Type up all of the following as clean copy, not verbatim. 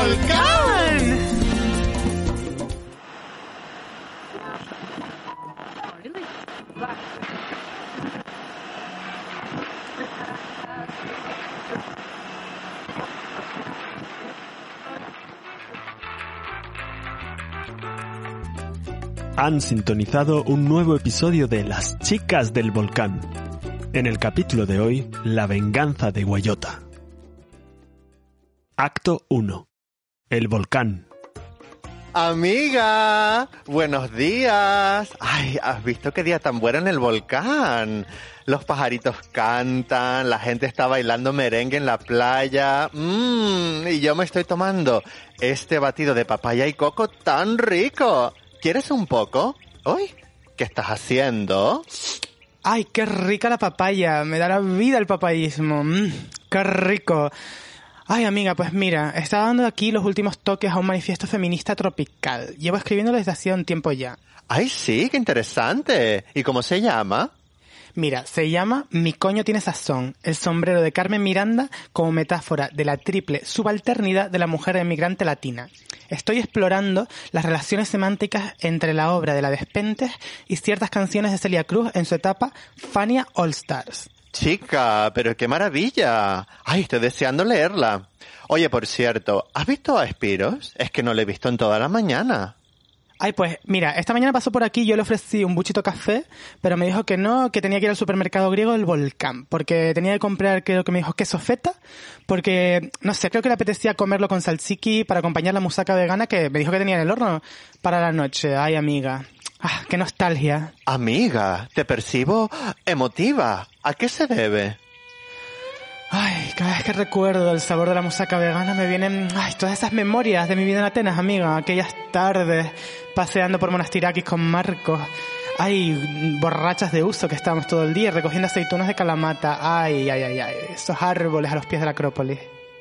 volcán! Han sintonizado un nuevo episodio de Las Chicas del Volcán. En el capítulo de hoy, la venganza de Guayota. Acto 1. El volcán. Amiga, buenos días. Ay, ¿has visto qué día tan bueno en el volcán? Los pajaritos cantan, la gente está bailando merengue en la playa. Y yo me estoy tomando este batido de papaya y coco tan rico. ¿Quieres un poco? Uy, ¿qué estás haciendo? Ay, qué rica la papaya. Me da la vida el papayismo. Qué rico. Ay, amiga, pues mira, estaba dando aquí los últimos toques a un manifiesto feminista tropical. Llevo escribiéndolo desde hacía un tiempo ya. Ay, sí, qué interesante. ¿Y cómo se llama? Mira, se llama Mi coño tiene sazón, el sombrero de Carmen Miranda como metáfora de la triple subalternidad de la mujer emigrante latina. Estoy explorando las relaciones semánticas entre la obra de la Despentes y ciertas canciones de Celia Cruz en su etapa Fania All Stars. Chica, pero qué maravilla. Ay, estoy deseando leerla. Oye, por cierto, ¿has visto a Espiros? Es que no le he visto en toda la mañana. Ay, pues mira, esta mañana pasó por aquí y yo le ofrecí un buchito café, pero me dijo que no, que tenía que ir al supermercado griego del Volcán, porque tenía que comprar, creo que me dijo, queso feta, porque, no sé, creo que le apetecía comerlo con salsiqui para acompañar la musaca vegana que me dijo que tenía en el horno para la noche. Ay, amiga, qué nostalgia. Amiga, te percibo emotiva. ¿A qué se debe? Ay, cada vez que recuerdo el sabor de la musaca vegana me vienen todas esas memorias de mi vida en Atenas, amiga. Aquellas tardes paseando por Monastirakis con Marcos. Ay, borrachas de uso que estábamos todo el día recogiendo aceitunas de Kalamata. Ay, esos árboles a los pies de la Acrópolis.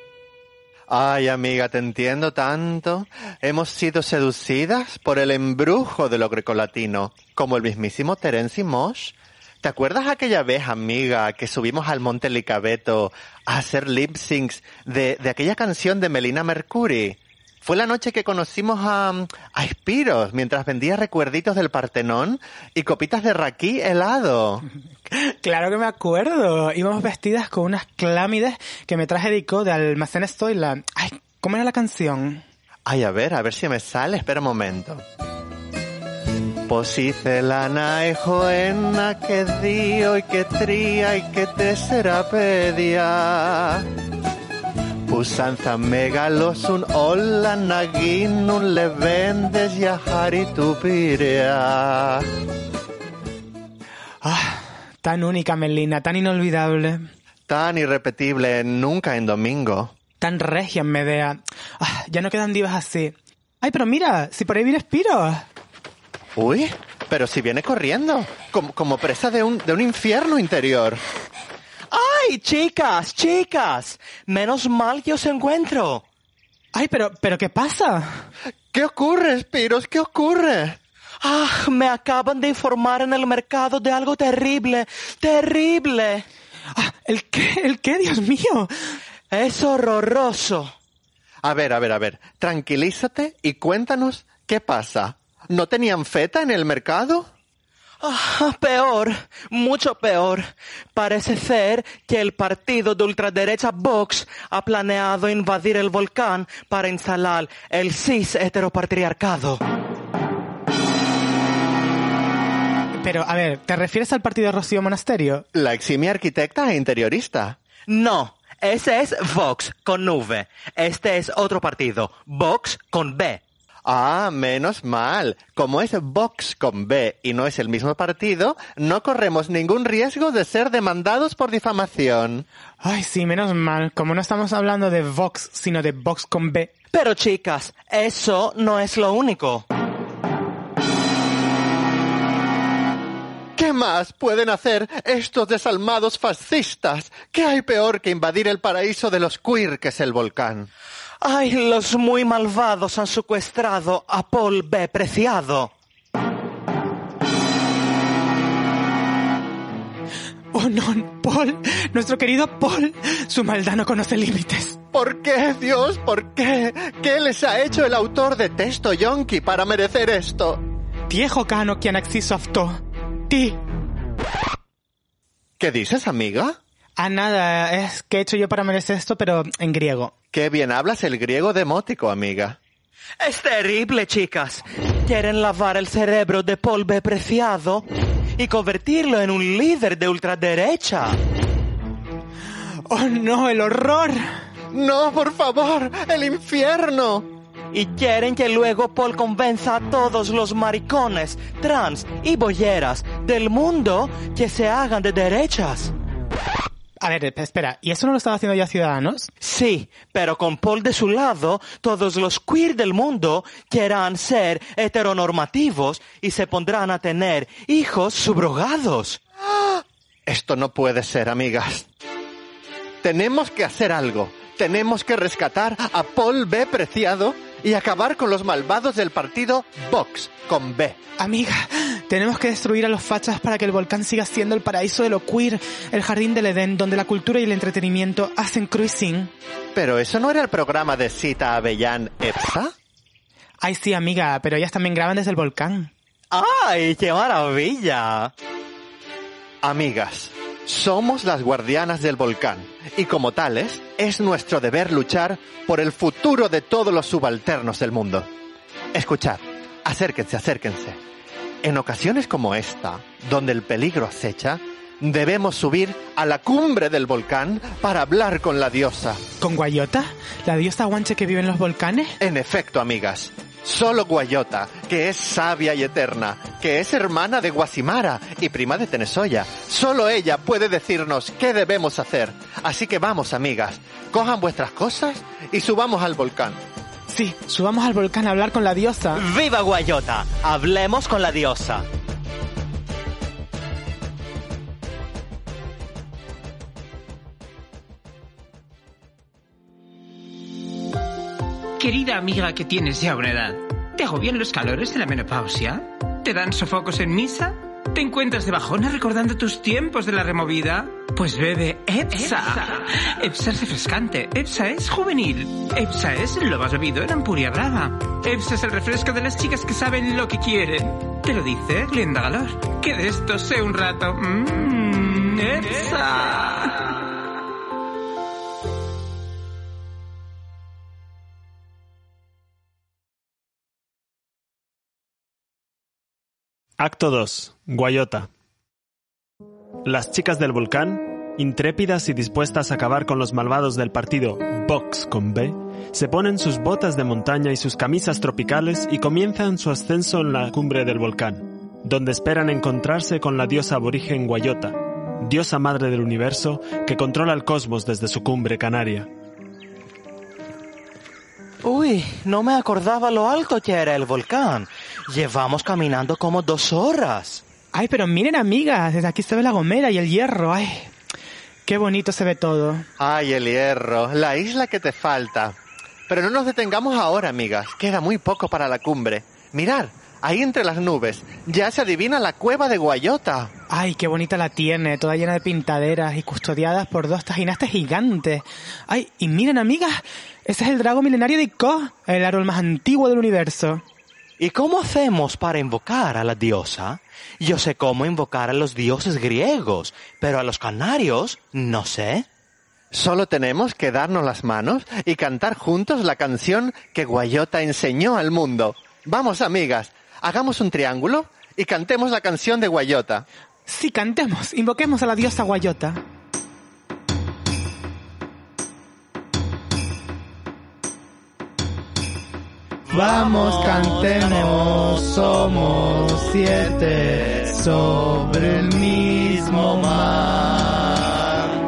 Ay, amiga, te entiendo tanto. Hemos sido seducidas por el embrujo de lo grecolatino, como el mismísimo Terence Mosh. ¿Te acuerdas aquella vez, amiga, que subimos al Monte Licabeto a hacer lip syncs de aquella canción de Melina Mercury? Fue la noche que conocimos a Espiros mientras vendía recuerditos del Partenón y copitas de raquí helado. Claro que me acuerdo. Íbamos vestidas con unas clámides que me traje Dico de Almacén Stoyland. Ay, ¿cómo era la canción? Ay, a ver si me sale. Espera un momento. Posicellana e joena que dio y que tría y que teserapedia. Pusanza megalosun olla naginun levendes yahari tupirea. Tan única, Melina, tan inolvidable. Tan irrepetible, nunca en domingo. Tan regia en Medea. Ya no quedan divas así. Ay, pero mira, si por ahí viene Espiros. Uy, pero si viene corriendo, como presa de un infierno interior. ¡Ay, chicas! Menos mal que os encuentro. Ay, pero ¿qué pasa? ¿Qué ocurre, Espiros? ¿Qué ocurre? Me acaban de informar en el mercado de algo terrible. ¿El qué? Dios mío. Es horroroso. A ver. Tranquilízate y cuéntanos qué pasa. ¿No tenían feta en el mercado? Peor, mucho peor. Parece ser que el partido de ultraderecha Vox ha planeado invadir el volcán para instalar el cis heteropatriarcado. Pero, a ver, ¿te refieres al partido de Rocío Monasterio? La eximia arquitecta e interiorista. No, ese es Vox con V. Este es otro partido, Vox con B. Menos mal. Como es Vox con B y no es el mismo partido, no corremos ningún riesgo de ser demandados por difamación. Ay, sí, menos mal. Como no estamos hablando de Vox, sino de Vox con B. Pero chicas, eso no es lo único. ¿Qué más pueden hacer estos desalmados fascistas? ¿Qué hay peor que invadir el paraíso de los queer que es el volcán? ¡Ay, los muy malvados han secuestrado a Paul B. Preciado! ¡Oh, no! ¡Paul! ¡Nuestro querido Paul! Su maldad no conoce límites. ¿Por qué, Dios? ¿Por qué? ¿Qué les ha hecho el autor de Testo Yonki para merecer esto? Tiejo kano kian axiso afto. Ti. ¿Qué dices, amiga? Ah, nada, es que he hecho yo para merecer esto, pero en griego. Qué bien hablas el griego demótico, amiga. Es terrible, chicas. Quieren lavar el cerebro de Paul B. Preciado y convertirlo en un líder de ultraderecha. ¡Oh, no, el horror! ¡No, por favor! ¡El infierno! Y quieren que luego Paul convenza a todos los maricones, trans y bolleras del mundo que se hagan de derechas. A ver, espera, ¿y eso no lo estaba haciendo ya Ciudadanos? Sí, pero con Paul de su lado, todos los queer del mundo querrán ser heteronormativos y se pondrán a tener hijos subrogados. Esto no puede ser, amigas. Tenemos que hacer algo. Tenemos que rescatar a Paul B. Preciado y acabar con los malvados del partido Vox, con B. Amiga, tenemos que destruir a los fachas para que el volcán siga siendo el paraíso de lo queer, el jardín del Edén, donde la cultura y el entretenimiento hacen cruising. ¿Pero eso no era el programa de Sita Avellán EPSA? Ay, sí, amiga, pero ellas también graban desde el volcán. ¡Ay, qué maravilla! Amigas, somos las guardianas del volcán y como tales es nuestro deber luchar por el futuro de todos los subalternos del mundo. Escuchad, acérquense, acérquense. En ocasiones como esta, donde el peligro acecha, debemos subir a la cumbre del volcán para hablar con la diosa. ¿Con Guayota? ¿La diosa guanche que vive en los volcanes? En efecto, amigas. Solo Guayota, que es sabia y eterna, que es hermana de Guasimara y prima de Tenesoya, solo ella puede decirnos qué debemos hacer. Así que vamos, amigas, cojan vuestras cosas y subamos al volcán. Sí, subamos al volcán a hablar con la diosa. ¡Viva Guayota! Hablemos con la diosa. Querida amiga que tienes ya una edad, ¿te agobian los calores de la menopausia? ¿Te dan sofocos en misa? ¿Te encuentras de bajona recordando tus tiempos de la removida? Pues bebe EPSA. EPSA es refrescante, EPSA es juvenil, EPSA es lo más bebido en Ampuria Brava. EPSA es el refresco de las chicas que saben lo que quieren. Te lo dice Glenda Galor. Que de esto sé un rato. EPSA. Acto 2. Guayota. Las chicas del volcán, intrépidas y dispuestas a acabar con los malvados del partido Vox con B, se ponen sus botas de montaña y sus camisas tropicales y comienzan su ascenso en la cumbre del volcán, donde esperan encontrarse con la diosa aborigen Guayota, diosa madre del universo que controla el cosmos desde su cumbre canaria. Uy, no me acordaba lo alto que era el volcán. Llevamos caminando como 2 horas. Ay, pero miren, amigas, desde aquí se ve la Gomera y el Hierro. Ay, qué bonito se ve todo. Ay, el Hierro, la isla que te falta. Pero no nos detengamos ahora, amigas. Queda muy poco para la cumbre. Mirad, ahí entre las nubes, ya se adivina la cueva de Guayota. Ay, qué bonita la tiene, toda llena de pintaderas y custodiadas por 2 tajinastes gigantes. Ay, y miren, amigas, ese es el drago milenario de Iko, el árbol más antiguo del universo. ¿Y cómo hacemos para invocar a la diosa? Yo sé cómo invocar a los dioses griegos, pero a los canarios no sé. Solo tenemos que darnos las manos y cantar juntos la canción que Guayota enseñó al mundo. Vamos, amigas, hagamos un triángulo y cantemos la canción de Guayota. Sí, cantemos, invoquemos a la diosa Guayota. Vamos, cantemos, somos 7 sobre el mismo mar.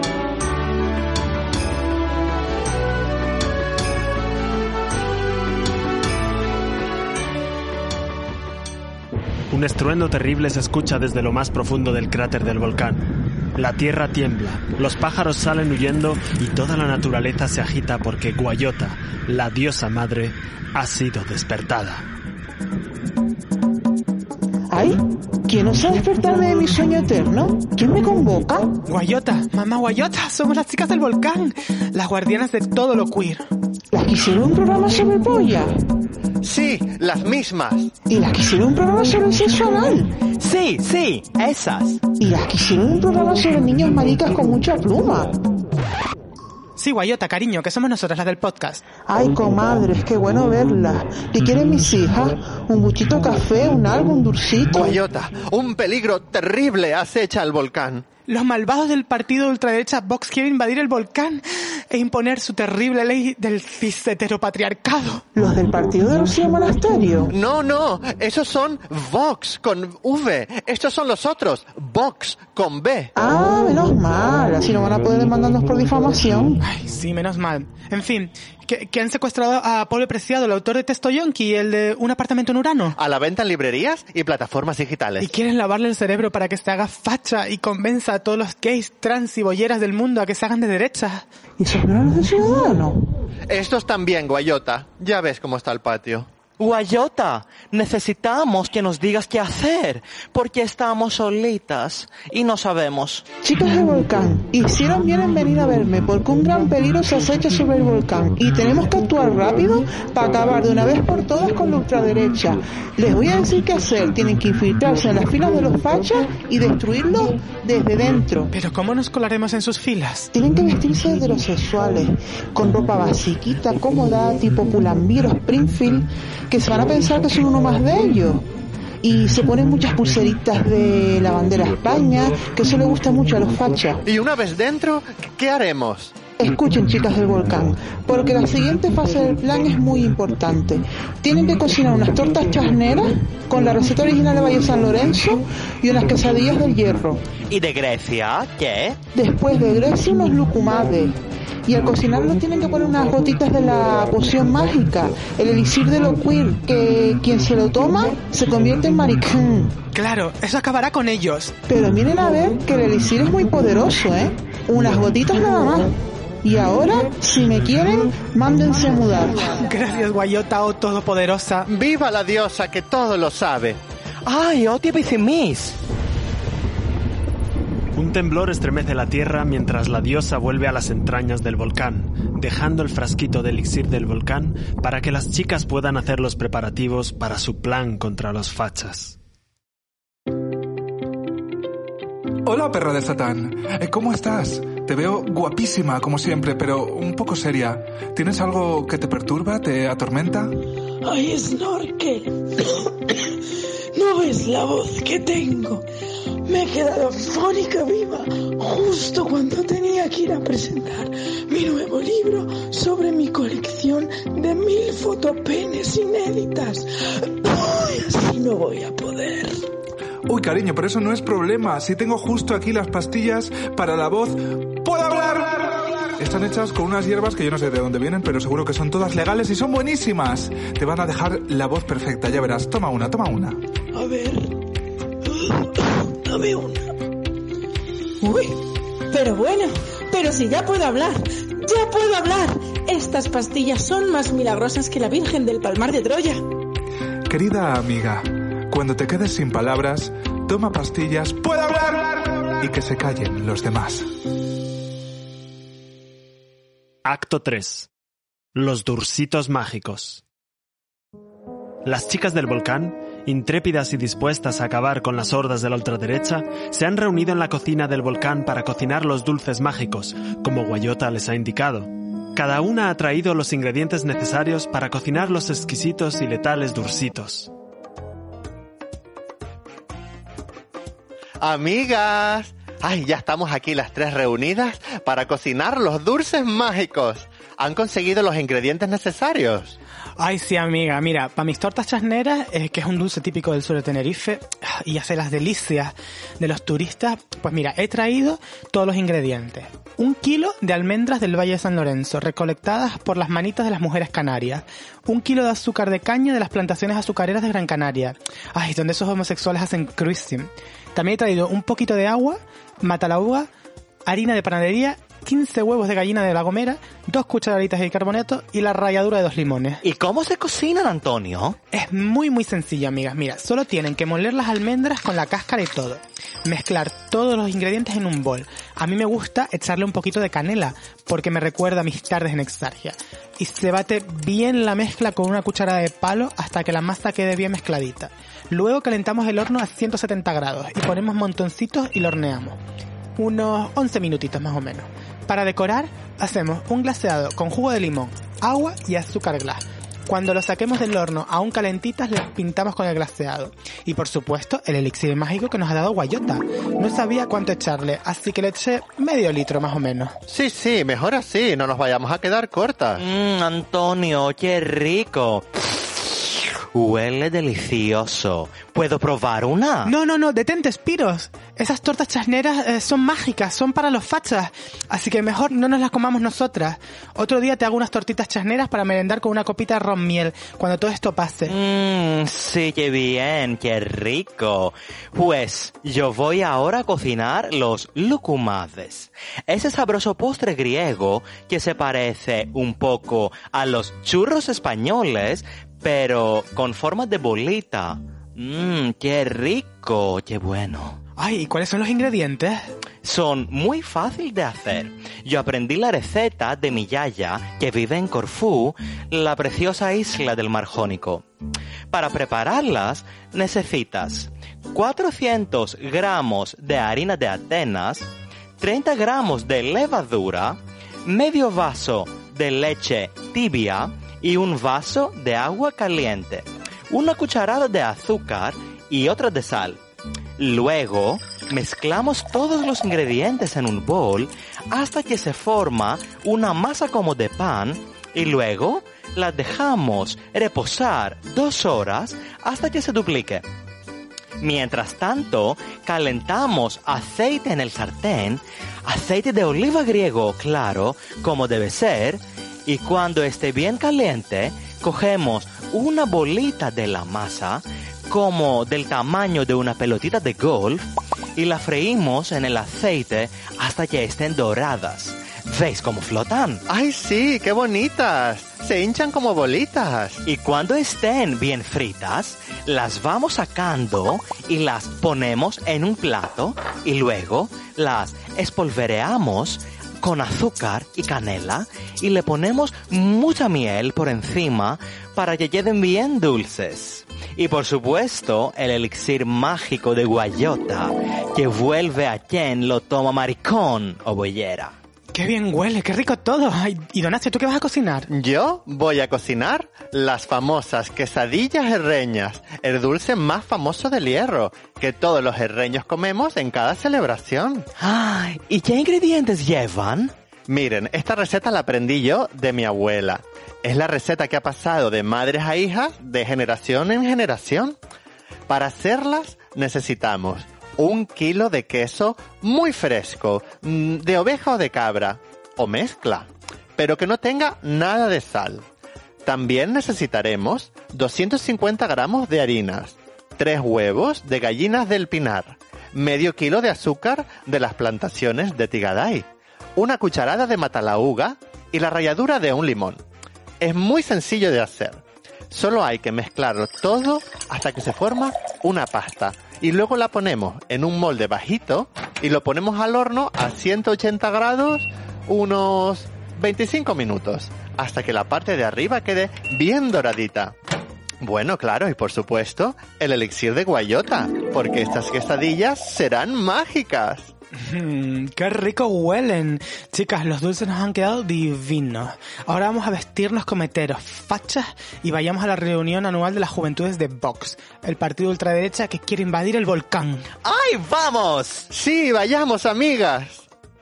Un estruendo terrible se escucha desde lo más profundo del cráter del volcán. La tierra tiembla, los pájaros salen huyendo y toda la naturaleza se agita porque Guayota, la diosa madre, ha sido despertada. Ay, ¿quién osa despertarme de mi sueño eterno? ¿Quién me convoca? Guayota, mamá Guayota, somos las chicas del volcán, las guardianas de todo lo queer. ¿Las que hicieron un programa sobre polla? Sí, las mismas. ¿Y las que hicieron un programa sobre el sexo anal? Sí, esas. ¿Y las que hicieron un programa sobre niños maricas con mucha pluma? Sí, Guayota, cariño, que somos nosotras las del podcast. Ay, comadres, qué bueno verlas. ¿Qué quieren mis hijas? ¿Un buchito café, un algo, un dulcito? Guayota, un peligro terrible acecha al volcán. Los malvados del partido de ultraderecha Vox quieren invadir el volcán e imponer su terrible ley del cis heteropatriarcado. ¿Los del partido de Rocío Monasterio? No, esos son Vox con V. Estos son los otros, Vox con B. Ah, menos mal, así no van a poder demandarnos por difamación. Ay, sí, menos mal. En fin, que han secuestrado a Pablo Preciado, el autor de Texto Yonki, el de Un apartamento en Urano. A la venta en librerías y plataformas digitales. Y quieren lavarle el cerebro para que se haga facha y convenza a todos los gays, trans y bolleras del mundo a que se hagan de derecha. ¿Y esos no eran los de Ciudadanos? Estos también, Guayota. Ya ves cómo está el patio. Guayota, necesitamos que nos digas qué hacer, porque estamos solitas y no sabemos. Chicas del volcán, hicieron bien en venir a verme porque un gran peligro se acecha sobre el volcán y tenemos que actuar rápido para acabar de una vez por todas con la ultraderecha. Les voy a decir qué hacer, tienen que infiltrarse en las filas de los fachas y destruirlos desde dentro. ¿Pero cómo nos colaremos en sus filas? Tienen que vestirse de heterosexuales, con ropa basiquita, cómoda, tipo Pull&Bear o Springfield, que se van a pensar que son uno más de ellos. Y se ponen muchas pulseritas de la bandera España, que eso le gusta mucho a los fachas. Y una vez dentro, ¿qué haremos? Escuchen, chicas del volcán, porque la siguiente fase del plan es muy importante. Tienen que cocinar unas tortas chasneras con la receta original de Valle San Lorenzo y unas quesadillas del Hierro. ¿Y de Grecia? ¿Qué? Después de Grecia unos lucumades. Y al cocinarlo tienen que poner unas gotitas de la poción mágica, el elixir de lo queer, que quien se lo toma se convierte en maricón. Claro, eso acabará con ellos. Pero miren a ver que el elixir es muy poderoso, ¿eh? Unas gotitas nada más. Y ahora, si me quieren, mándense a mudar. Gracias, Guayota, oh todopoderosa. ¡Viva la diosa que todo lo sabe! ¡Ay, otia bicimis! Un temblor estremece la tierra mientras la diosa vuelve a las entrañas del volcán, dejando el frasquito de elixir del volcán para que las chicas puedan hacer los preparativos para su plan contra los fachas. Hola, perra de Satán. ¿Cómo estás? Te veo guapísima, como siempre, pero un poco seria. ¿Tienes algo que te perturba, te atormenta? Ay, Snorkel. ¿No ves la voz que tengo? Me he quedado fónica viva justo cuando tenía que ir a presentar mi nuevo libro sobre mi colección de 1000 fotopenes inéditas. Ay, así no voy a poder. Uy, cariño, pero eso no es problema. Si tengo justo aquí las pastillas para la voz... ¡Puedo hablar! Están hechas con unas hierbas que yo no sé de dónde vienen, pero seguro que son todas legales y son buenísimas. Te van a dejar la voz perfecta, ya verás. Toma una. A ver... Dame una. Uy, pero bueno, pero si ya puedo hablar. Estas pastillas son más milagrosas que la Virgen del Palmar de Troya. Querida amiga, cuando te quedes sin palabras, toma pastillas, ¡puedo hablar! Y que se callen los demás. Acto 3. Los Dursitos Mágicos. Las chicas del volcán, intrépidas y dispuestas a acabar con las hordas de la ultraderecha, se han reunido en la cocina del volcán para cocinar los dulces mágicos, como Guayota les ha indicado. Cada una ha traído los ingredientes necesarios para cocinar los exquisitos y letales Dursitos. Amigas, ay, ya estamos aquí las tres reunidas para cocinar los dulces mágicos. ¿Han conseguido los ingredientes necesarios? Ay, sí, amiga. Mira, para mis tortas chasneras, que es un dulce típico del sur de Tenerife, y hace las delicias de los turistas, pues mira, he traído todos los ingredientes. 1 kilo de almendras del Valle de San Lorenzo, recolectadas por las manitas de las mujeres canarias. 1 kilo de azúcar de caña de las plantaciones azucareras de Gran Canaria. Ay, donde esos homosexuales hacen cruising. También he traído un poquito de agua, matalauga, harina de panadería 15 huevos de gallina de La Gomera, 2 cucharaditas de bicarbonato y la ralladura de 2 limones. ¿Y cómo se cocinan, Antonio? Es muy sencillo, amigas. Mira, solo tienen que moler las almendras con la cáscara y todo. Mezclar todos los ingredientes en un bol. A mí me gusta echarle un poquito de canela, porque me recuerda a mis tardes en Exargia. Y se bate bien la mezcla con una cucharada de palo hasta que la masa quede bien mezcladita. Luego calentamos el horno a 170 grados y ponemos montoncitos y lo horneamos. Unos 11 minutitos más o menos. Para decorar, hacemos un glaseado con jugo de limón, agua y azúcar glass. Cuando lo saquemos del horno aún calentitas, les pintamos con el glaseado. Y por supuesto, el elixir mágico que nos ha dado Guayota. No sabía cuánto echarle, así que le eché medio litro más o menos. Sí, mejor así, no nos vayamos a quedar cortas. Antonio, qué rico. Huele delicioso. ¿Puedo probar una? No, detente, Spiros. Esas tortas chasneras son mágicas, son para los fachas. Así que mejor no nos las comamos nosotras. Otro día te hago unas tortitas chasneras para merendar con una copita de ron miel, cuando todo esto pase. Sí, qué bien, qué rico. Pues yo voy ahora a cocinar los lucumades. Ese sabroso postre griego que se parece un poco a los churros españoles, pero con forma de bolita. Qué rico, qué bueno. Ay, ¿y cuáles son los ingredientes? Son muy fáciles de hacer. Yo aprendí la receta de mi yaya, que vive en Corfú, la preciosa isla del Mar Jónico. Para prepararlas, necesitas 400 gramos de harina de Atenas, 30 gramos de levadura, medio vaso de leche tibia y un vaso de agua caliente, una cucharada de azúcar y otra de sal. Luego, mezclamos todos los ingredientes en un bol hasta que se forma una masa como de pan y luego la dejamos reposar 2 horas hasta que se duplique. Mientras tanto, calentamos aceite en el sartén, aceite de oliva griego, claro, como debe ser, y cuando esté bien caliente, cogemos una bolita de la masa, como del tamaño de una pelotita de golf, y la freímos en el aceite hasta que estén doradas. ¿Veis cómo flotan? ¡Ay, sí! ¡Qué bonitas! Se hinchan como bolitas. Y cuando estén bien fritas, las vamos sacando y las ponemos en un plato y luego las espolvoreamos con azúcar y canela y le ponemos mucha miel por encima para que queden bien dulces. Y por supuesto, el elixir mágico de Guayota, que vuelve a quien lo toma maricón o boyera. ¡Qué bien huele! ¡Qué rico todo! Ay, y Donacio, ¿tú qué vas a cocinar? Yo voy a cocinar las famosas quesadillas herreñas, el dulce más famoso del Hierro, que todos los herreños comemos en cada celebración. ¡Ay! ¿Y qué ingredientes llevan? Miren, esta receta la aprendí yo de mi abuela. Es la receta que ha pasado de madres a hijas de generación en generación. Para hacerlas necesitamos 1 kilo de queso muy fresco, de oveja o de cabra, o mezcla, pero que no tenga nada de sal. También necesitaremos 250 gramos de harinas, 3 huevos de gallinas del Pinar, medio kilo de azúcar de las plantaciones de Tigaday, una cucharada de matalaúga y la ralladura de un limón. Es muy sencillo de hacer. Solo hay que mezclarlo todo hasta que se forma una pasta. Y luego la ponemos en un molde bajito y lo ponemos al horno a 180 grados unos 25 minutos. Hasta que la parte de arriba quede bien doradita. Bueno, claro, y por supuesto, el elixir de Guayota, porque estas quesadillas serán mágicas. ¡Qué rico huelen! Chicas, los dulces nos han quedado divinos. Ahora vamos a vestirnos como heteros, fachas, y vayamos a la reunión anual de las juventudes de Vox, el partido ultraderecha que quiere invadir el volcán. ¡Ay, vamos! Sí, vayamos, amigas.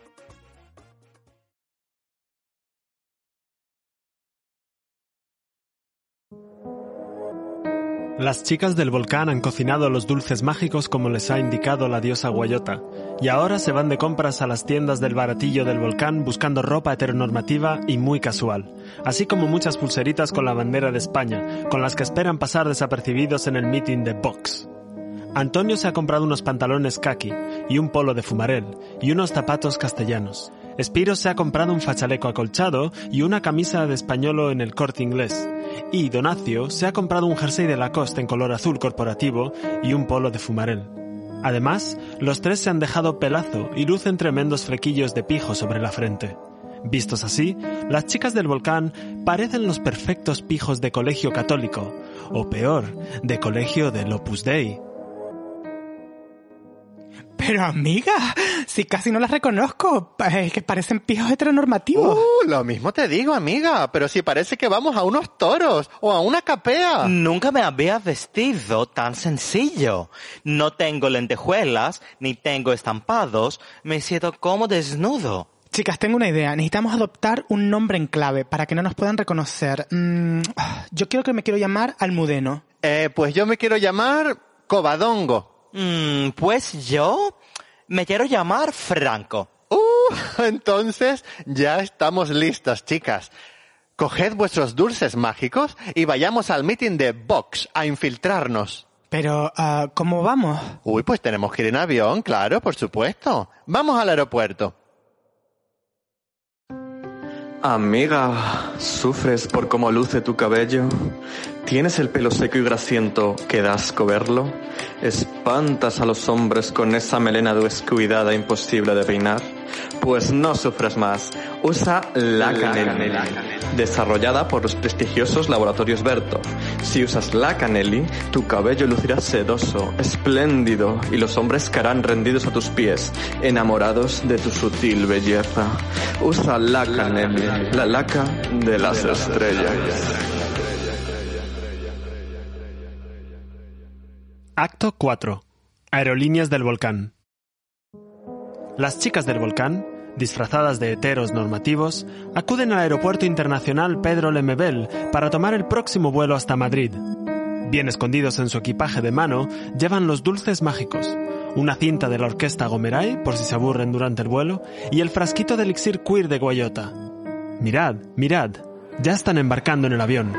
Las chicas del volcán han cocinado los dulces mágicos como les ha indicado la diosa Guayota, y ahora se van de compras a las tiendas del baratillo del volcán buscando ropa heteronormativa y muy casual, así como muchas pulseritas con la bandera de España, con las que esperan pasar desapercibidos en el meeting de Vox. Antonio se ha comprado unos pantalones khaki y un polo de fumarel y unos zapatos castellanos. Spiro se ha comprado un fachaleco acolchado y una camisa de españolo en el Corte Inglés. Y Donacio se ha comprado un jersey de Lacoste en color azul corporativo y un polo de Fumarel. Además, los tres se han dejado pelazo y lucen tremendos flequillos de pijo sobre la frente. Vistos así, las chicas del Volcán parecen los perfectos pijos de colegio católico, o peor, de colegio del Opus Dei. Pero amiga, si casi no las reconozco, que parecen pijos heteronormativos. Lo mismo te digo, amiga, pero si parece que vamos a unos toros o a una capea. Nunca me había vestido tan sencillo. No tengo lentejuelas, ni tengo estampados, me siento como desnudo. Chicas, tengo una idea. Necesitamos adoptar un nombre en clave para que no nos puedan reconocer. Yo creo que me quiero llamar Almudeno. Pues yo me quiero llamar Covadongo. Pues yo me quiero llamar Franco. Entonces ya estamos listas, chicas. Coged vuestros dulces mágicos y vayamos al meeting de Vox a infiltrarnos. Pero, ¿cómo vamos? Pues tenemos que ir en avión, claro, por supuesto. Vamos al aeropuerto. Amiga, ¿sufres por cómo luce tu cabello? ¿Tienes el pelo seco y grasiento que da asco verlo? ¿Espantas a los hombres con esa melena descuidada imposible de peinar? Pues no sufras más. Usa Lacanelli, desarrollada por los prestigiosos laboratorios Berto. Si usas Lacanelli, tu cabello lucirá sedoso, espléndido, y los hombres caerán rendidos a tus pies, enamorados de tu sutil belleza. Usa Lacanelli, la laca de las estrellas. Acto 4. Aerolíneas del Volcán. Las chicas del Volcán, disfrazadas de heteros normativos, acuden al Aeropuerto Internacional Pedro Lemebel para tomar el próximo vuelo hasta Madrid. Bien escondidos en su equipaje de mano, llevan los dulces mágicos, una cinta de la orquesta Gomeray, por si se aburren durante el vuelo, y el frasquito de elixir queer de Guayota. Mirad, mirad, ya están embarcando en el avión.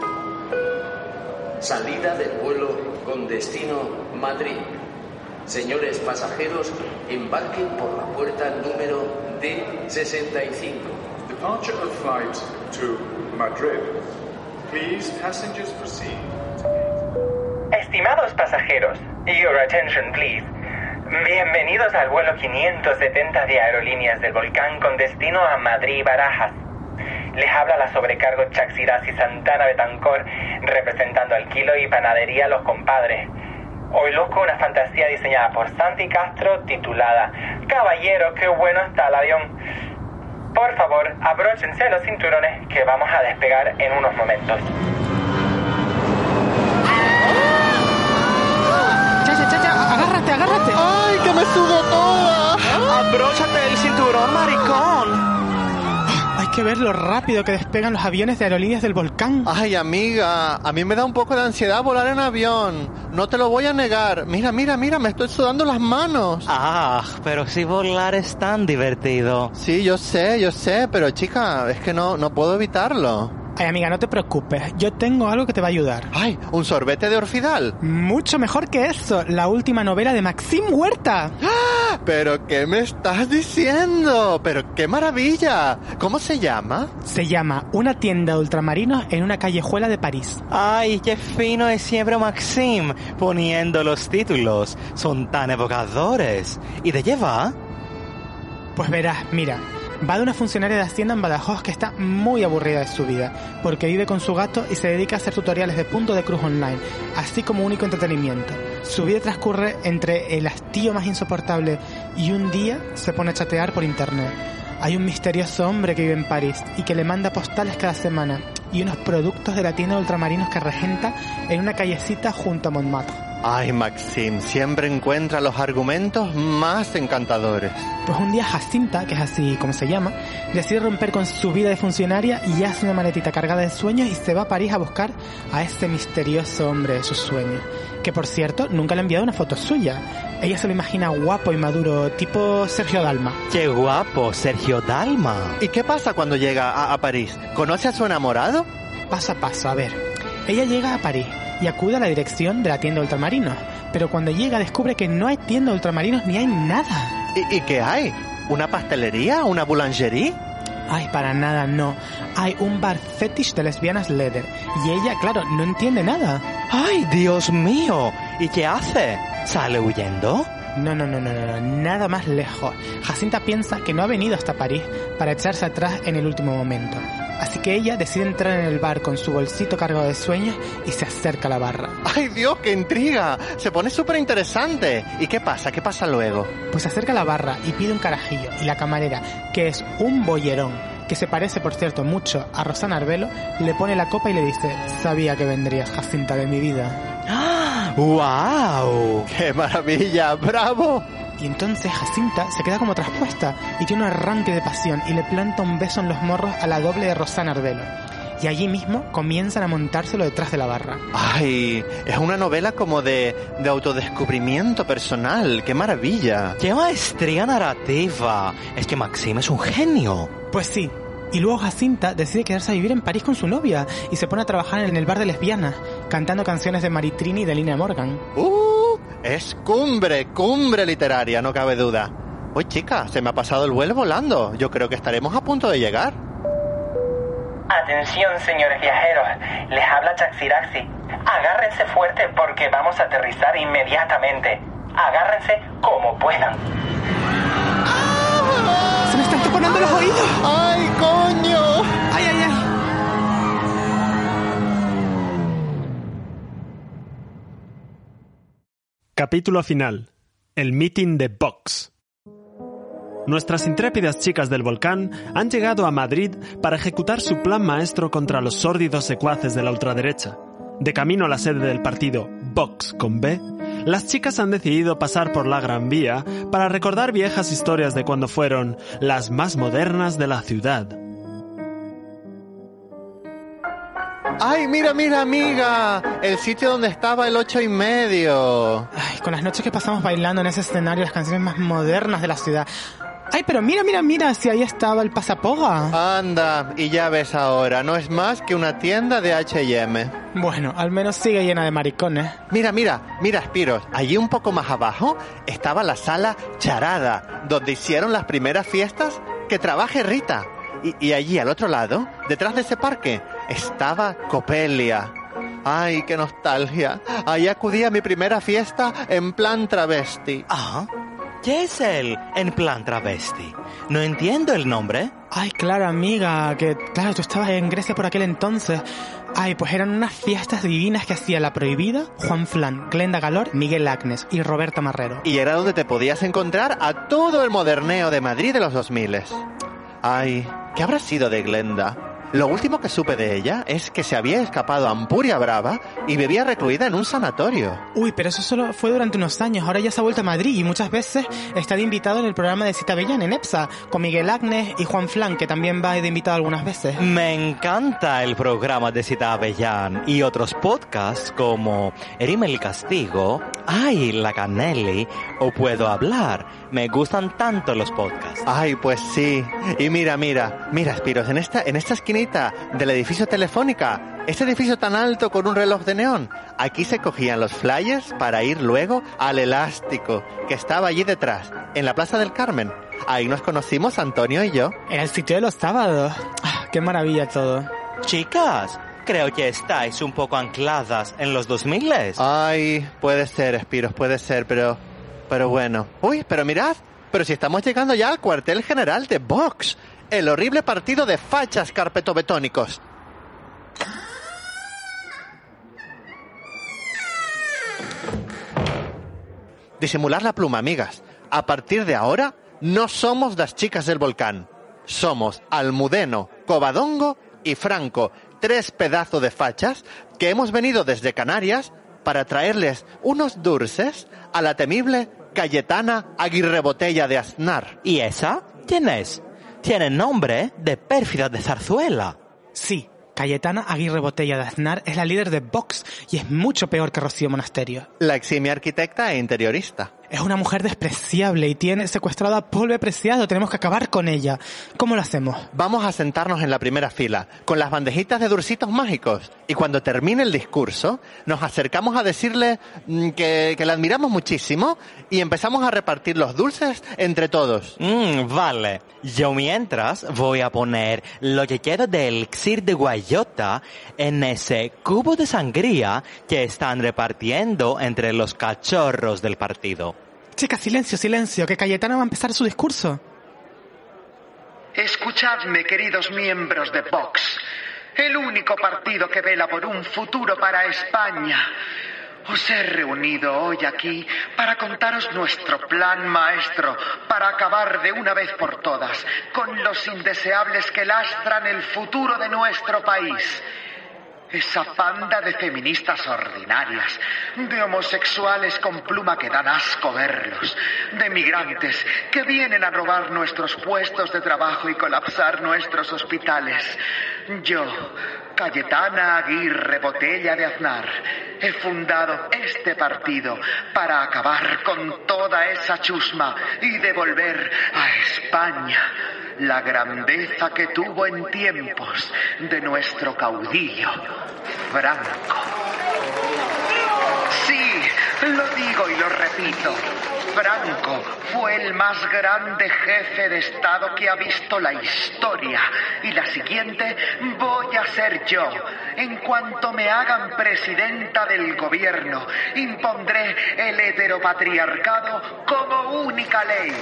Salida del vuelo con destino Madrid. Señores pasajeros, embarquen por la puerta número D65. Departure of flight to Madrid. Please, passengers proceed. Estimados pasajeros, your attention please. Bienvenidos al vuelo 570 de Aerolíneas del Volcán con destino a Madrid-Barajas. Les habla la sobrecargo Chaxirasi Santana Betancor, representando al Kilo y Panadería Los Compadres. Hoy luzco una fantasía diseñada por Santi Castro titulada Caballero, qué bueno está el avión. Por favor, abróchense los cinturones que vamos a despegar en unos momentos. Chacha, agárrate. ¡Ay, que me subo toda! ¡Abróchate el cinturón, maricón! Hay que ver lo rápido que despegan los aviones de Aerolíneas del Volcán. Ay, amiga, a mí me da un poco de ansiedad volar en avión. No te lo voy a negar. Mira, me estoy sudando las manos. Pero si volar es tan divertido. Sí, yo sé, pero chica, es que no puedo evitarlo. Ay, amiga, no te preocupes. Yo tengo algo que te va a ayudar. Ay, ¿un sorbete de Orfidal? Mucho mejor que eso. La última novela de Maxim Huerta. ¡Ah! ¿Pero qué me estás diciendo? ¡Pero qué maravilla! ¿Cómo se llama? Se llama Una tienda de ultramarinos en una callejuela de París. Ay, qué fino es siempre Maxim poniendo los títulos. Son tan evocadores. ¿Y de qué va? Pues verás, mira. Va de una funcionaria de Hacienda en Badajoz que está muy aburrida de su vida, porque vive con su gato y se dedica a hacer tutoriales de punto de cruz online, así como único entretenimiento. Su vida transcurre entre el hastío más insoportable y un día se pone a chatear por internet. Hay un misterioso hombre que vive en París y que le manda postales cada semana y unos productos de la tienda de ultramarinos que regenta en una callecita junto a Montmartre. Ay, Maxim, siempre encuentra los argumentos más encantadores. Pues un día Jacinta, que es así como se llama, decide romper con su vida de funcionaria y hace una maletita cargada de sueños y se va a París a buscar a ese misterioso hombre de sus sueños. Que por cierto, nunca le ha enviado una foto suya. Ella se lo imagina guapo y maduro, tipo Sergio Dalma. ¡Qué guapo, Sergio Dalma! ¿Y qué pasa cuando llega a París? ¿Conoce a su enamorado? Paso a paso, a ver. Ella llega a París y acude a la dirección de la tienda de ultramarinos. Pero cuando llega descubre que no hay tienda de ultramarinos ni hay nada. ¿Y qué hay? ¿Una pastelería? ¿Una boulangerie? Ay, para nada, no. Hay un bar fetish de lesbianas leather. Y ella, claro, no entiende nada. ¡Ay, Dios mío! ¿Y qué hace? ¿Sale huyendo? No, nada más lejos. Jacinta piensa que no ha venido hasta París para echarse atrás en el último momento. Así que ella decide entrar en el bar con su bolsito cargado de sueños y se acerca a la barra. ¡Ay, Dios, qué intriga! Se pone súper interesante. ¿Y qué pasa? ¿Qué pasa luego? Pues se acerca a la barra y pide un carajillo. Y la camarera, que es un bollerón, que se parece, por cierto, mucho a Rosana Arbelo, le pone la copa y le dice: sabía que vendrías, Jacinta de mi vida. ¡Ah! ¡Wow! ¡Qué maravilla! ¡Bravo! Y entonces Jacinta se queda como traspuesta y tiene un arranque de pasión y le planta un beso en los morros a la doble de Rosana Arbelo. Y allí mismo comienzan a montárselo detrás de la barra. ¡Ay! Es una novela como de autodescubrimiento personal. ¡Qué maravilla! ¡Qué maestría narrativa! Es que Maxime es un genio. Pues sí. Y luego Jacinta decide quedarse a vivir en París con su novia y se pone a trabajar en el bar de lesbianas, cantando canciones de Maritrini y de Lina Morgan. Es cumbre literaria, no cabe duda. Uy, chica, se me ha pasado el vuelo volando. Yo creo que estaremos a punto de llegar. Atención, señores viajeros. Les habla Chaxiraxi. Agárrense fuerte porque vamos a aterrizar inmediatamente. Agárrense como puedan. ¡Se me están taponando los oídos! ¡Ay, coño! ¡Ay! Capítulo final. El meeting de Vox. Nuestras intrépidas chicas del volcán han llegado a Madrid para ejecutar su plan maestro contra los sórdidos secuaces de la ultraderecha. De camino a la sede del partido Vox con B, las chicas han decidido pasar por la Gran Vía para recordar viejas historias de cuando fueron las más modernas de la ciudad. ¡Ay, mira, amiga! El sitio donde estaba el 8:30. Ay, con las noches que pasamos bailando en ese escenario, las canciones más modernas de la ciudad. Ay, pero mira, si ahí estaba el Pasapoga. Anda, y ya ves ahora, no es más que una tienda de H&M. Bueno, al menos sigue llena de maricones. Mira, Spiros, allí un poco más abajo estaba la sala Charada, donde hicieron las primeras fiestas Que Trabaje Rita. Y allí al otro lado, detrás de ese parque, estaba Copelia. ¡Ay, qué nostalgia! Allí acudí a mi primera fiesta en plan travesti. ¿Ah? ¿Qué es el en plan travesti? No entiendo el nombre. Ay, claro, amiga, que claro, tú estabas en Grecia por aquel entonces. Ay, pues eran unas fiestas divinas que hacía La Prohibida, Juan Flan, Glenda Galor, Miguel Agnes y Roberta Marrero. Y era donde te podías encontrar a todo el moderneo de Madrid de los 2000. Ay, ¿qué habrá sido de Glenda? Lo último que supe de ella es que se había escapado a Ampuria Brava y vivía recluida en un sanatorio. Uy, pero eso solo fue durante unos años. Ahora ya se ha vuelto a Madrid y muchas veces está de invitado en el programa de Cita Bellán en EPSA, con Miguel Agnes y Juan Flan, que también va de invitado algunas veces. Me encanta el programa de Cita Bellán y otros podcasts como Erime el Castigo, Ay, la Canelli o Puedo Hablar. Me gustan tanto los podcasts. Ay, pues sí. Y mira, Spiros, en esta esquinita del edificio Telefónica, ese edificio tan alto con un reloj de neón, aquí se cogían los flyers para ir luego al Elástico, que estaba allí detrás, en la Plaza del Carmen. Ahí nos conocimos Antonio y yo. Era el sitio de los sábados. ¡Qué maravilla todo! Chicas, creo que estáis un poco ancladas en los 2000. Ay, puede ser, Spiros, puede ser, pero bueno. Uy, pero mirad, pero si estamos llegando ya al cuartel general de Vox, el horrible partido de fachas carpetobetónicos. Disimular la pluma, amigas. A partir de ahora, no somos las chicas del volcán. Somos Almudeno, Covadongo y Franco, 3 pedazos de fachas que hemos venido desde Canarias para traerles unos dulces a la temible Cayetana Aguirre Botella de Aznar. ¿Y esa? ¿Quién es? Tiene nombre de pérfida de zarzuela. Sí, Cayetana Aguirre Botella de Aznar es la líder de Vox y es mucho peor que Rocío Monasterio. La eximia arquitecta e interiorista. Es una mujer despreciable y tiene secuestrado a Polve Preciado. Tenemos que acabar con ella. ¿Cómo lo hacemos? Vamos a sentarnos en la primera fila, con las bandejitas de dulcitos mágicos. Y cuando termine el discurso, nos acercamos a decirle que la admiramos muchísimo y empezamos a repartir los dulces entre todos. Vale. Yo mientras voy a poner lo que queda del elixir de guayota en ese cubo de sangría que están repartiendo entre los cachorros del partido. Chicas, silencio, que Cayetana va a empezar su discurso. Escuchadme, queridos miembros de Vox, el único partido que vela por un futuro para España. Os he reunido hoy aquí para contaros nuestro plan maestro, para acabar de una vez por todas con los indeseables que lastran el futuro de nuestro país. Esa panda de feministas ordinarias, de homosexuales con pluma que dan asco verlos, de migrantes que vienen a robar nuestros puestos de trabajo y colapsar nuestros hospitales. Yo, Cayetana Aguirre Botella de Aznar, he fundado este partido para acabar con toda esa chusma y devolver a España la grandeza que tuvo en tiempos de nuestro caudillo, Franco. Sí, lo digo y lo repito. Franco fue el más grande jefe de Estado que ha visto la historia. Y la siguiente voy a ser yo. En cuanto me hagan presidenta del gobierno, impondré el heteropatriarcado como única ley.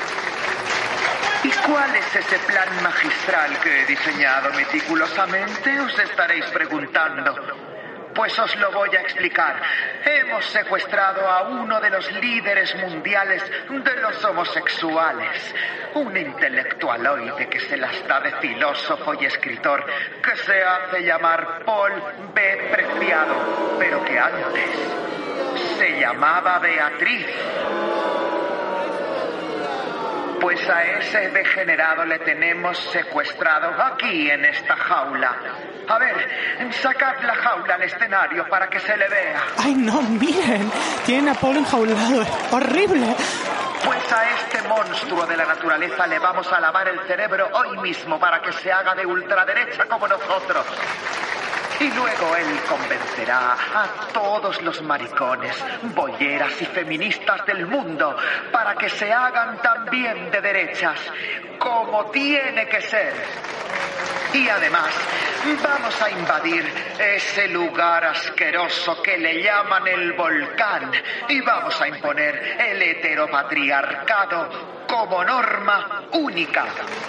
¿Y cuál es ese plan magistral que he diseñado meticulosamente? Os estaréis preguntando. Pues os lo voy a explicar. Hemos secuestrado a uno de los líderes mundiales de los homosexuales. Un intelectualoide que se las da de filósofo y escritor, que se hace llamar Paul B. Preciado, pero que antes se llamaba Beatriz. Pues a ese degenerado le tenemos secuestrado aquí en esta jaula. A ver, sacad la jaula al escenario para que se le vea. ¡Ay, no, miren! Tienen a Paul enjaulado. ¡Es horrible! Pues a este monstruo de la naturaleza le vamos a lavar el cerebro hoy mismo para que se haga de ultraderecha como nosotros. Y luego él convencerá a todos los maricones, bolleras y feministas del mundo para que se hagan también de derechas, como tiene que ser. Y además, vamos a invadir ese lugar asqueroso que le llaman el volcán y vamos a imponer el heteropatriarcado como norma única.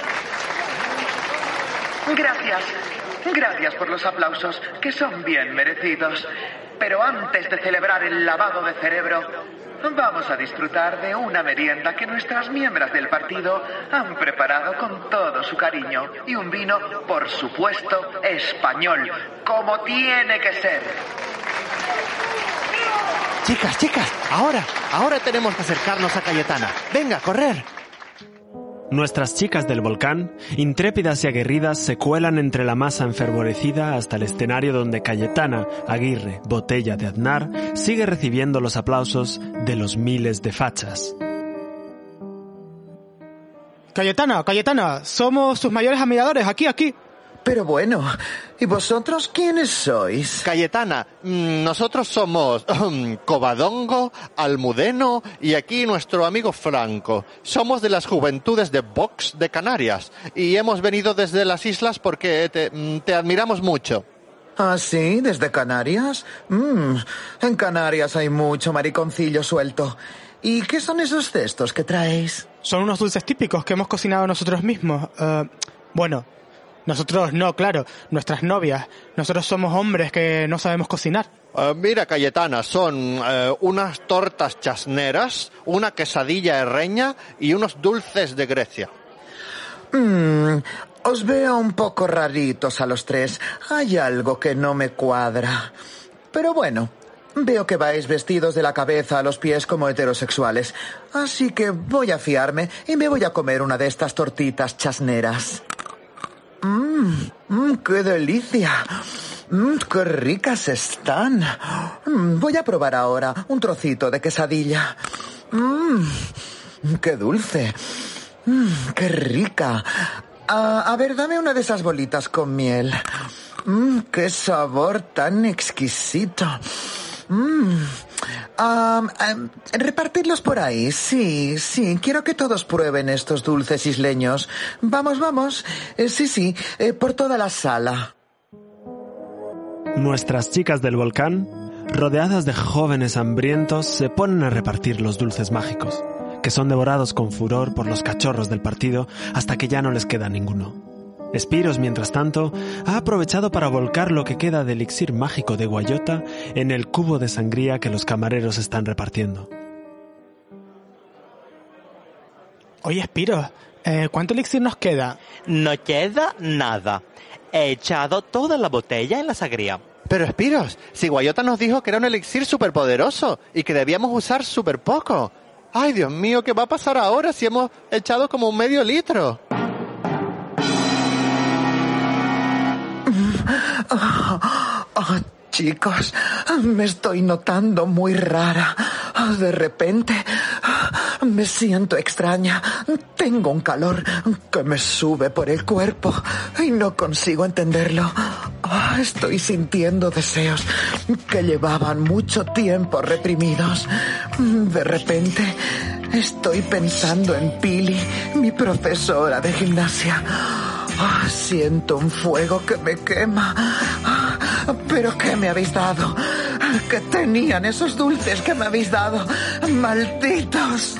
Gracias por los aplausos, que son bien merecidos. Pero antes de celebrar el lavado de cerebro, vamos a disfrutar de una merienda que nuestras miembros del partido han preparado con todo su cariño. Y un vino, por supuesto, español, como tiene que ser. Chicas, ahora tenemos que acercarnos a Cayetana. Venga, correr. Nuestras chicas del volcán, intrépidas y aguerridas, se cuelan entre la masa enfervorecida hasta el escenario donde Cayetana Aguirre Botella de Aznar sigue recibiendo los aplausos de los miles de fachas. Cayetana, somos tus mayores admiradores, aquí. Pero bueno, ¿y vosotros quiénes sois? Cayetana, nosotros somos Covadongo, Almudeno y aquí nuestro amigo Franco. Somos de las juventudes de Vox de Canarias y hemos venido desde las islas porque te admiramos mucho. ¿Ah, sí? ¿Desde Canarias? En Canarias hay mucho mariconcillo suelto. ¿Y qué son esos cestos que traéis? Son unos dulces típicos que hemos cocinado nosotros mismos. Nosotros no, claro, nuestras novias. Nosotros somos hombres que no sabemos cocinar. Mira, Cayetana, son unas tortas chasneras, una quesadilla herreña y unos dulces de Grecia. Os veo un poco raritos a los tres. Hay algo que no me cuadra. Pero bueno, veo que vais vestidos de la cabeza a los pies como heterosexuales. Así que voy a fiarme y me voy a comer una de estas tortitas chasneras. ¡Qué delicia! ¡Qué ricas están! Voy a probar ahora un trocito de quesadilla. ¡Qué dulce! ¡Qué rica! A ver, dame una de esas bolitas con miel. ¡Qué sabor tan exquisito! Repartidlos por ahí, sí, quiero que todos prueben estos dulces isleños. Vamos, sí, por toda la sala. Nuestras chicas del volcán, rodeadas de jóvenes hambrientos, se ponen a repartir los dulces mágicos, que son devorados con furor por los cachorros del partido hasta que ya no les queda ninguno. Spiros, mientras tanto, ha aprovechado para volcar lo que queda de elixir mágico de guayota en el cubo de sangría que los camareros están repartiendo. Oye, Spiros, ¿cuánto elixir nos queda? No queda nada. He echado toda la botella en la sangría. Pero Spiros, si Guayota nos dijo que era un elixir superpoderoso y que debíamos usar súper poco. Ay, Dios mío, ¿qué va a pasar ahora si hemos echado como medio litro? Chicos, me estoy notando muy rara. De repente, me siento extraña. Tengo un calor que me sube por el cuerpo y no consigo entenderlo. Estoy sintiendo deseos que llevaban mucho tiempo reprimidos. De repente, estoy pensando en Pili, mi profesora de gimnasia. Siento un fuego que me quema. ¿Pero qué me habéis dado? ¿Qué tenían esos dulces que me habéis dado? ¡Malditos!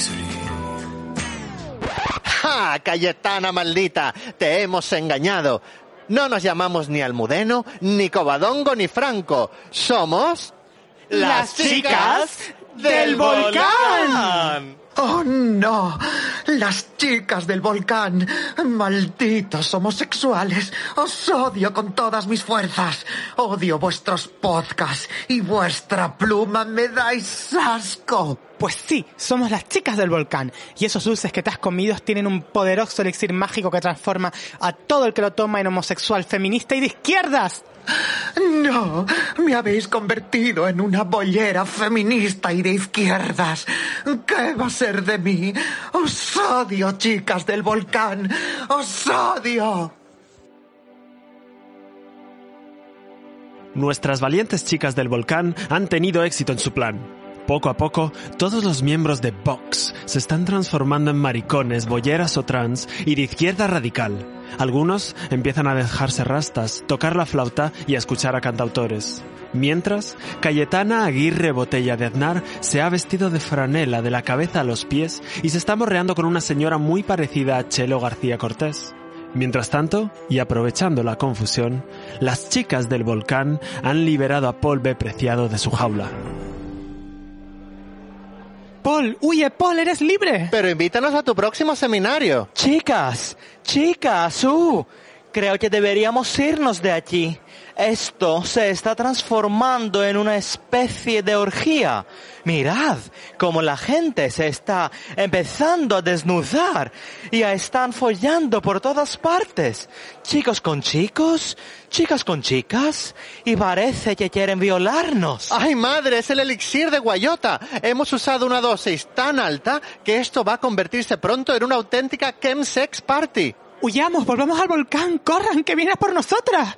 ¡Ja! Cayetana maldita, te hemos engañado. No nos llamamos ni Almudeno, ni Covadongo, ni Franco. Somos... ¡Las chicas del volcán! ¡Oh, no! ¡Las chicas del volcán! ¡Malditos homosexuales! ¡Os odio con todas mis fuerzas! ¡Odio vuestros podcasts y vuestra pluma! ¡Me dais asco! Pues sí, somos las chicas del volcán. Y esos dulces que te has comido tienen un poderoso elixir mágico que transforma a todo el que lo toma en homosexual, feminista y de izquierdas. No, me habéis convertido en una bollera feminista y de izquierdas. ¿Qué va a ser de mí? Os odio, chicas del volcán. Os odio. Nuestras valientes chicas del volcán han tenido éxito en su plan. Poco a poco, todos los miembros de Vox se están transformando en maricones, bolleras o trans y de izquierda radical. Algunos empiezan a dejarse rastas, tocar la flauta y a escuchar a cantautores. Mientras, Cayetana Aguirre Botella de Aznar se ha vestido de franela de la cabeza a los pies y se está morreando con una señora muy parecida a Chelo García Cortés. Mientras tanto, y aprovechando la confusión, las chicas del volcán han liberado a Paul B. Preciado de su jaula. Paul, huye, Paul, eres libre. Pero invítanos a tu próximo seminario. Chicas, creo que deberíamos irnos de aquí. Esto se está transformando en una especie de orgía. Mirad cómo la gente se está empezando a desnudar y están follando por todas partes. Chicos con chicos, chicas con chicas, y parece que quieren violarnos. ¡Ay, madre! Es el elixir de Guayota. Hemos usado una dosis tan alta que esto va a convertirse pronto en una auténtica chemsex party. Huyamos, volvamos al volcán, corran, que vienes por nosotras.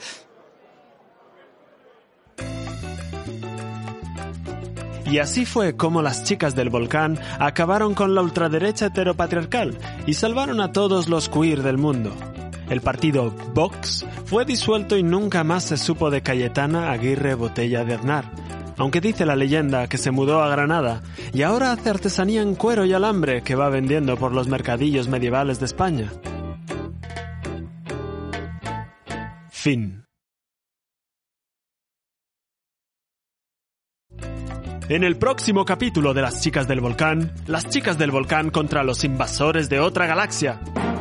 Y así fue como las chicas del volcán acabaron con la ultraderecha heteropatriarcal y salvaron a todos los queer del mundo. El partido Vox fue disuelto y nunca más se supo de Cayetana Aguirre Botella de Aznar, aunque dice la leyenda que se mudó a Granada y ahora hace artesanía en cuero y alambre que va vendiendo por los mercadillos medievales de España. Fin. En el próximo capítulo de Las chicas del volcán contra los invasores de otra galaxia.